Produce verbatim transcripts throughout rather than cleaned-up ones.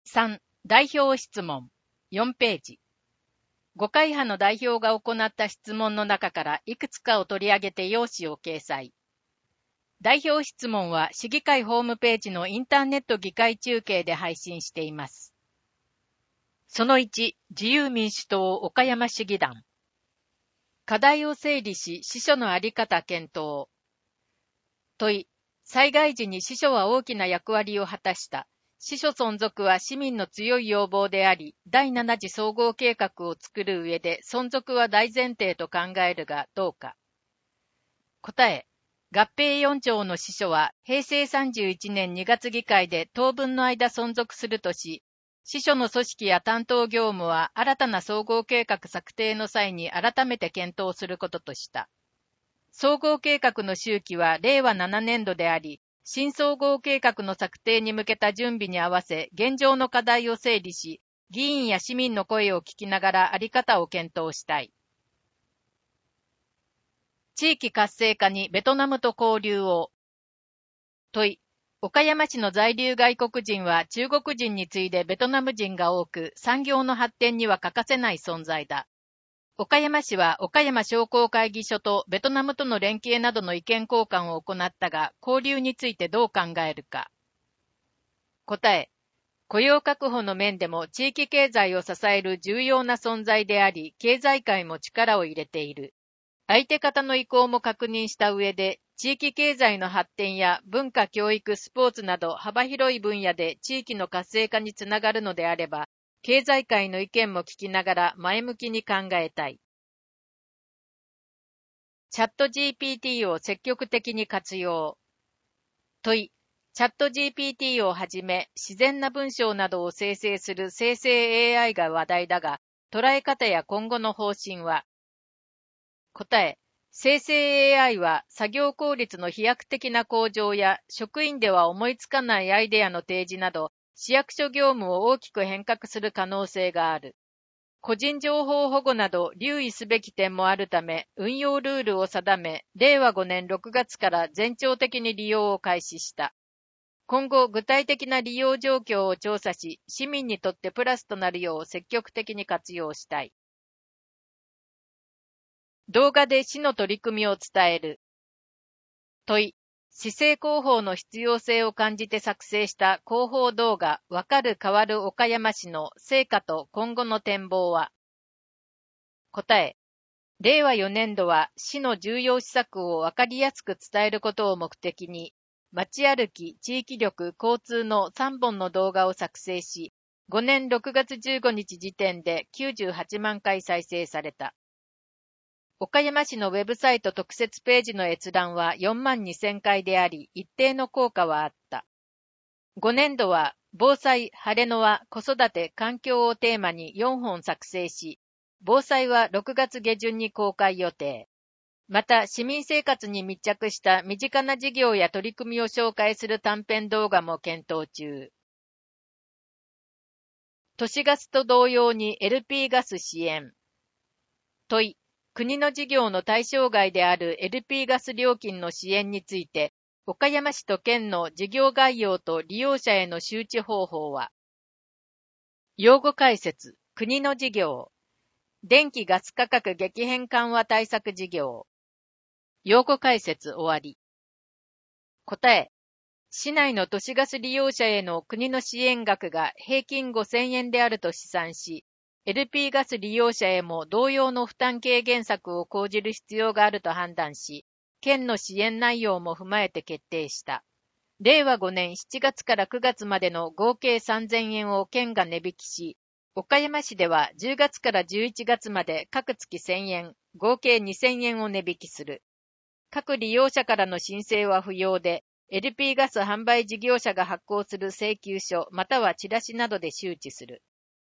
さん. 代表質問。よんページ。ごかい派の代表が行った質問の中からいくつかを取り上げて要旨を掲載。代表質問は市議会ホームページのインターネット議会中継で配信しています。そのいち、自由民主党岡山市議団。課題を整理し、司書のあり方検討。問い、災害時に司書は大きな役割を果たした。司書存続は市民の強い要望であり、だいなな次総合計画を作る上で存続は大前提と考えるがどうか。答え、合併よん条の司書は平成さんじゅういちねんにがつ議会で当分の間存続するとし、司書の組織や担当業務は新たな総合計画策定の際に改めて検討することとした。総合計画の周期はれいわななねんどであり、新総合計画の策定に向けた準備に合わせ、現状の課題を整理し、議員や市民の声を聞きながらあり方を検討したい。地域活性化にベトナムと交流を。問い、岡山市の在留外国人は中国人に次いでベトナム人が多く、産業の発展には欠かせない存在だ。岡山市は岡山商工会議所とベトナムとの連携などの意見交換を行ったが、交流についてどう考えるか。答え、雇用確保の面でも地域経済を支える重要な存在であり、経済界も力を入れている。相手方の意向も確認した上で、地域経済の発展や文化教育スポーツなど幅広い分野で地域の活性化につながるのであれば、経済界の意見も聞きながら前向きに考えたい。チャット ジーピーティー を積極的に活用。問い、チャット ジーピーティー をはじめ自然な文章などを生成する生成 エーアイ が話題だが、捉え方や今後の方針は。答え、生成 エーアイ は作業効率の飛躍的な向上や職員では思いつかないアイデアの提示など、市役所業務を大きく変革する可能性がある。個人情報保護など留意すべき点もあるため、運用ルールを定め、れいわごねんろくがつから全庁的に利用を開始した。今後、具体的な利用状況を調査し、市民にとってプラスとなるよう積極的に活用したい。動画で市の取り組みを伝える。問い、市政広報の必要性を感じて作成した広報動画わかる変わる岡山市の成果と今後の展望は。答え、れいわよねんどは市の重要施策をわかりやすく伝えることを目的に、街歩き、地域力、交通のさんぼんの動画を作成し、ごねんろくがつじゅうごにち時点できゅうじゅうはちまんかい再生された。岡山市のウェブサイト特設ページの閲覧はよんまんにせんかいであり、一定の効果はあった。ごねんどは、防災、晴れの輪、子育て、環境をテーマによんほん作成し、防災はろくがつげじゅんに公開予定。また、市民生活に密着した身近な事業や取り組みを紹介する短編動画も検討中。都市ガスと同様に エルピー ガス支援。問い、国の事業の対象外である エルピー ガス料金の支援について、岡山市と県の事業概要と利用者への周知方法は。用語解説、国の事業。電気ガス価格激変緩和対策事業。用語解説終わり。答え。市内の都市ガス利用者への国の支援額が平均ごせんえんであると試算し、エルピー ガス利用者へも同様の負担軽減策を講じる必要があると判断し、県の支援内容も踏まえて決定した。れいわごねんしちがつからくがつまでの合計さんぜんえんを県が値引きし、岡山市ではじゅうがつからじゅういちがつまで各月せんえん、合計にせんえんを値引きする。各利用者からの申請は不要で、エルピー ガス販売事業者が発行する請求書またはチラシなどで周知する。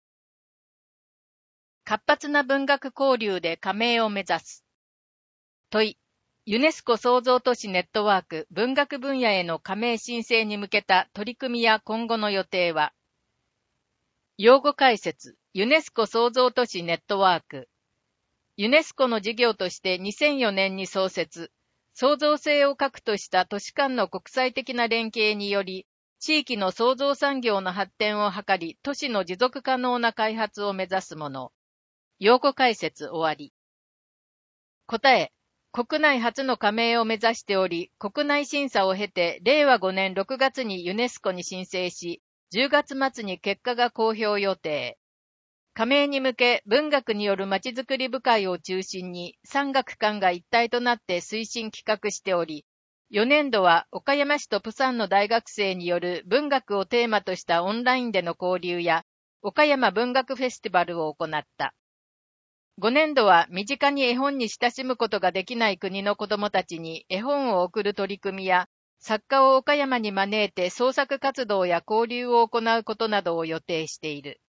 活発な文学交流で加盟を目指す。問い、ユネスコ創造都市ネットワーク文学分野への加盟申請に向けた取り組みや今後の予定は。用語解説、ユネスコ創造都市ネットワーク。ユネスコの事業としてにせんよねんに創設、創造性を核とした都市間の国際的な連携により、 地域の創造産業の発展を図り、都市の持続可能な開発を目指すもの。用語解説終わり。答え。国内初の加盟を目指しており、国内審査を経て、れいわごねんろくがつにユネスコに申請し、じゅうがつ末に結果が公表予定。加盟に向け、文学によるまちづくり部会を中心に、産学官が一体となって推進企画しており、よねんどは岡山市とプサンの大学生による文学をテーマとしたオンラインでの交流や、岡山文学フェスティバルを行った。ごねんどは身近に絵本に親しむことができない国の子どもたちに絵本を送る取り組みや、作家を岡山に招いて創作活動や交流を行うことなどを予定している。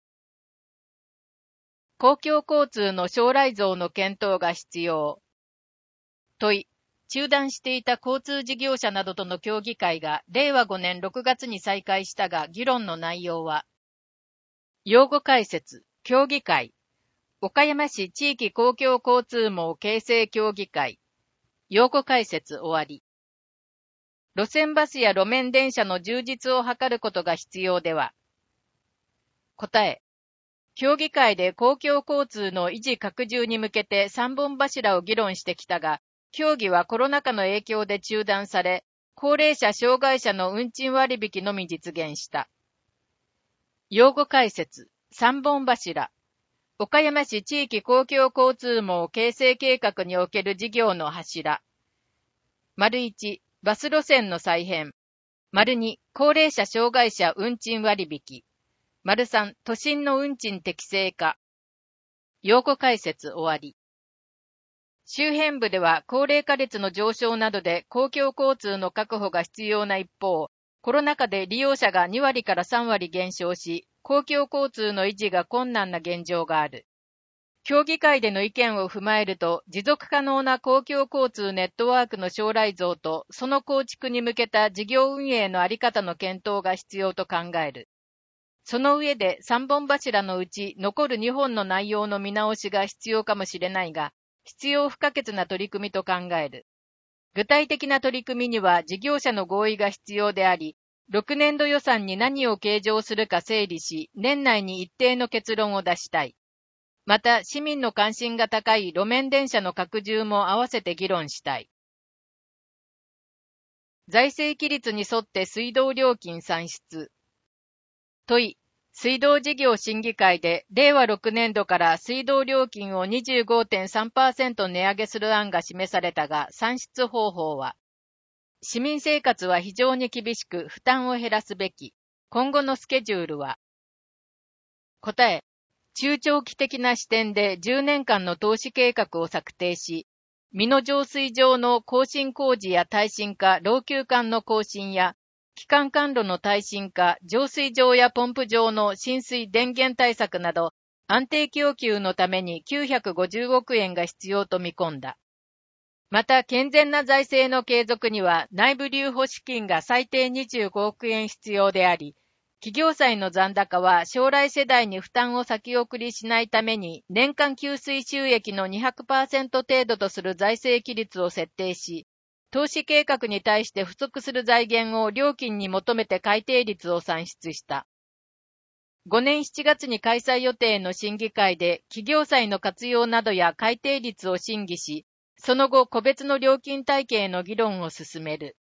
公共交通の将来像の検討が必要。問い。中断していた交通事業者などとの協議会がれいわごねんろくがつに再開したが、議論の内容は。用語解説、協議会。岡山市地域公共交通網形成協議会。用語解説終わり。路線バスや路面電車の充実を図ることが必要では。答え。協議会で公共交通の維持拡充に向けて三本柱を議論してきたが、協議はコロナ禍の影響で中断され、高齢者障害者の運賃割引のみ実現した。用語解説、三本柱。岡山市地域公共交通網形成計画における事業の柱。丸いち、バス路線の再編。丸に、高齢者障害者運賃割引。丸さん、都心の運賃適正化。用語解説終わり。周辺部では高齢化率の上昇などで公共交通の確保が必要な一方、コロナ禍で利用者がにわりからさんわり減少し、公共交通の維持が困難な現状がある。協議会での意見を踏まえると、持続可能な公共交通ネットワークの将来像と、その構築に向けた事業運営のあり方の検討が必要と考える。その上でさんぼん柱のうち残るにほんの内容の見直しが必要かもしれないが、必要不可欠な取り組みと考える。具体的な取り組みには事業者の合意が必要であり、ろくねんど予算に何を計上するか整理し、年内に一定の結論を出したい。また、市民の関心が高い路面電車の拡充も合わせて議論したい。財政規律に沿って水道料金算出。問い。水道事業審議会で、れいわろくねんどから水道料金を にじゅうごてんさんパーセント 値上げする案が示されたが、算出方法は。市民生活は非常に厳しく負担を減らすべき。今後のスケジュールは。答え。中長期的な視点でじゅうねんかんの投資計画を策定し、美濃浄水場の更新工事や耐震化、老朽管の更新や、基幹管路の耐震化、浄水場やポンプ場の浸水電源対策など、安定供給のためにきゅうひゃくごじゅうおくえんが必要と見込んだ。また、健全な財政の継続には、内部留保資金が最低にじゅうごおくえん必要であり、企業債の残高は将来世代に負担を先送りしないために、年間給水収益の にひゃくパーセント 程度とする財政規律を設定し、投資計画に対して不足する財源を料金に求めて改定率を算出した。ごねんしちがつに開催予定の審議会で企業債の活用などや改定率を審議し、その後個別の料金体系の議論を進める。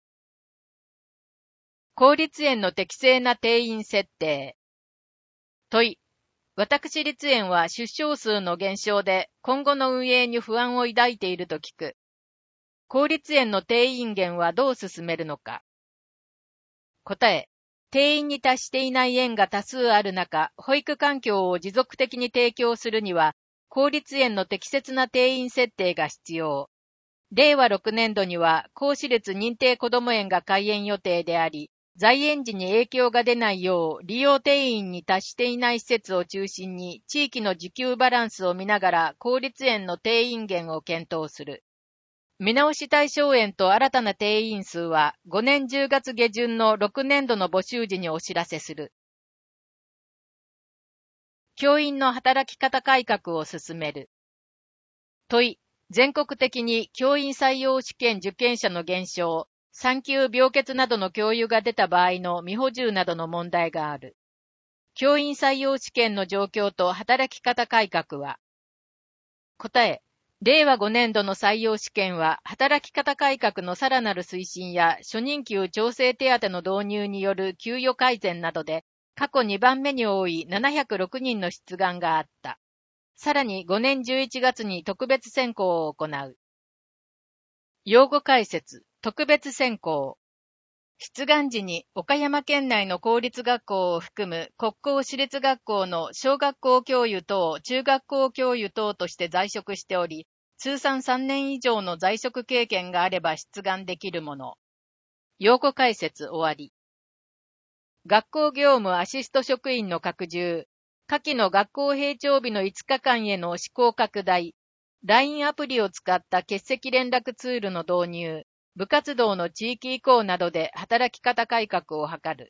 公立園の適正な定員設定。問い。私立園は出生数の減少で今後の運営に不安を抱いていると聞く。公立園の定員減はどう進めるのか。答え。定員に達していない園が多数ある中、保育環境を持続的に提供するには、公立園の適切な定員設定が必要。れいわろくねんどには、公私立認定こども園が開園予定であり、在園時に影響が出ないよう、利用定員に達していない施設を中心に、地域の需給バランスを見ながら、公立園の定員減を検討する。見直し対象園と新たな定員数は、ごねんじゅうがつげじゅんのろくねんどの募集時にお知らせする。教員の働き方改革を進める。問い。全国的に教員採用試験受験者の減少、 産休病欠などの教諭が出た場合の未補充などの問題がある。教員採用試験の状況と働き方改革は。答え、れいわごねんどの採用試験は、働き方改革のさらなる推進や初任給調整手当の導入による給与改善などで、過去にばんめに多いななひゃくろくにんの出願があった。さらにごねんじゅういちがつに特別選考を行う。用語解説、特別選考。出願時に岡山県内の公立学校を含む国公私立学校の小学校教諭等、中学校教諭等として在職しており、通算さんねん以上の在職経験があれば出願できるもの。用語解説終わり。学校業務アシスト職員の拡充。下記の学校閉庁日のいつかかんへの施行拡大。ライン アプリを使った欠席連絡ツールの導入。部活動の地域移行などで働き方改革を図る。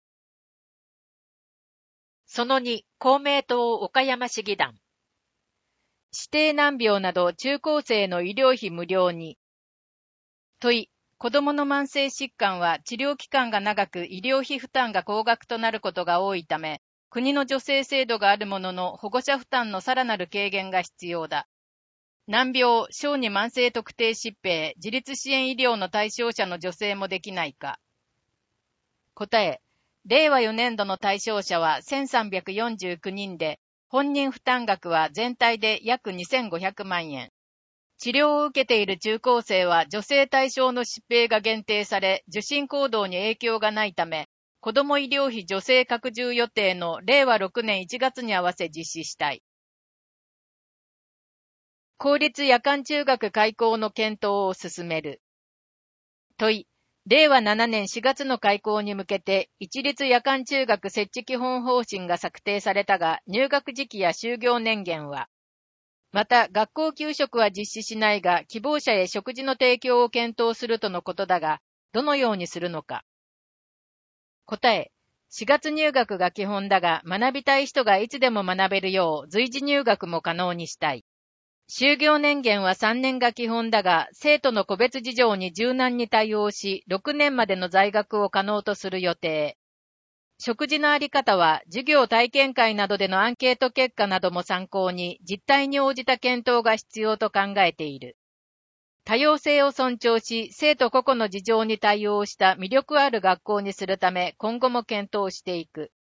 そのに、公明党岡山市議団。指定難病など中高生の医療費無料に。問い、子どもの慢性疾患は治療期間が長く医療費負担が高額となることが多いため、国の助成制度があるものの保護者負担のさらなる軽減が必要だ。難病、小児慢性特定疾病、自立支援医療の対象者の助成もできないか。答え、れいわよねんどの対象者はせんさんびゃくよんじゅうきゅうにんで、本人負担額は全体で約にせんごひゃくまんえん。治療を受けている中高生は助成対象の疾病が限定され、受診行動に影響がないため、子ども医療費助成拡充予定のれいわろくねんいちがつに合わせ実施したい。公立夜間中学開校の検討を進める。問い、れいわななねんしがつの開校に向けて、一律夜間中学設置基本方針が策定されたが、入学時期や就業年限は。また、学校給食は実施しないが、希望者へ食事の提供を検討するとのことだが、どのようにするのか。答え、しがつ入学が基本だが、学びたい人がいつでも学べるよう、随時入学も可能にしたい。就業年限はさんねんが基本だが、生徒の個別事情に柔軟に対応し、ろくねんまでの在学を可能とする予定。食事のあり方は、授業体験会などでのアンケート結果なども参考に、実態に応じた検討が必要と考えている。多様性を尊重し、生徒個々の事情に対応した魅力ある学校にするため、今後も検討していく。